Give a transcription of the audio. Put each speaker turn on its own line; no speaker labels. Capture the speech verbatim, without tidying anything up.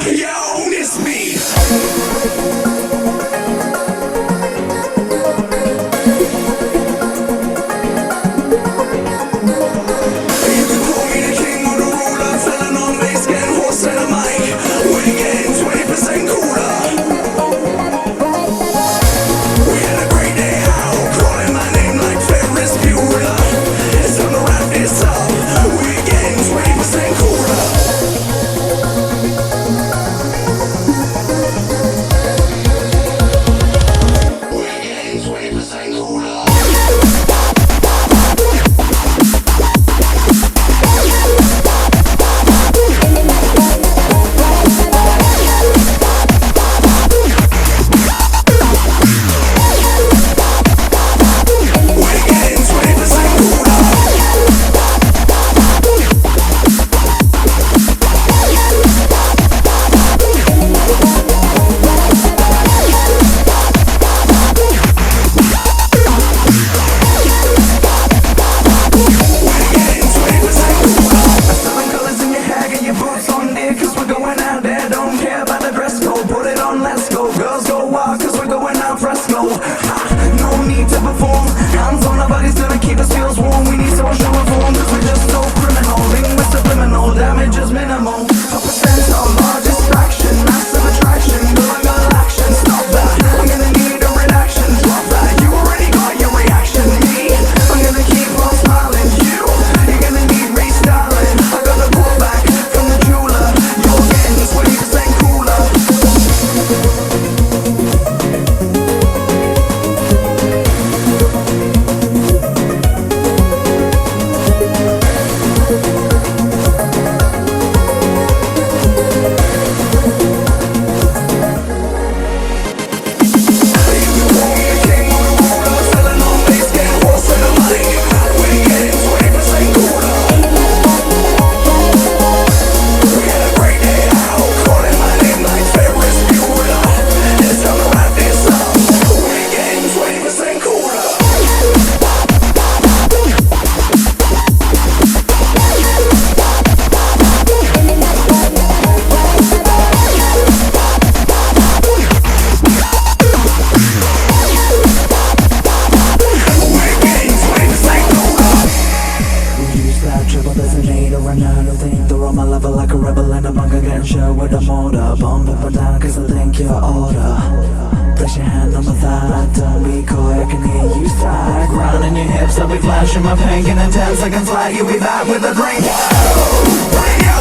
Yo, it's me. No need to perform. Hands on our bodies gonna keep us feels warm. We need social reform cause we're just so criminal. Ring with subliminal, damage is minimal. A percent of largest fraction, massive attraction, going all action. Stop that, I'm gonna need a reaction. Drop that, you already got your reaction. Me, I'm gonna keep on smiling. You, you're gonna need restyling. I got a pull back from the jeweler. You're getting twenty percent cooler. Another thing, they're on my level like a rebel and a bunker getting shot with a motor. Bomb up and down cause I think you're order. Place your hand on my thigh, don't be coy, I can hear you sigh. Grinding your hips, I'll be flashing my pink, and in ten seconds flat, you'll be back with a drink. Whoa,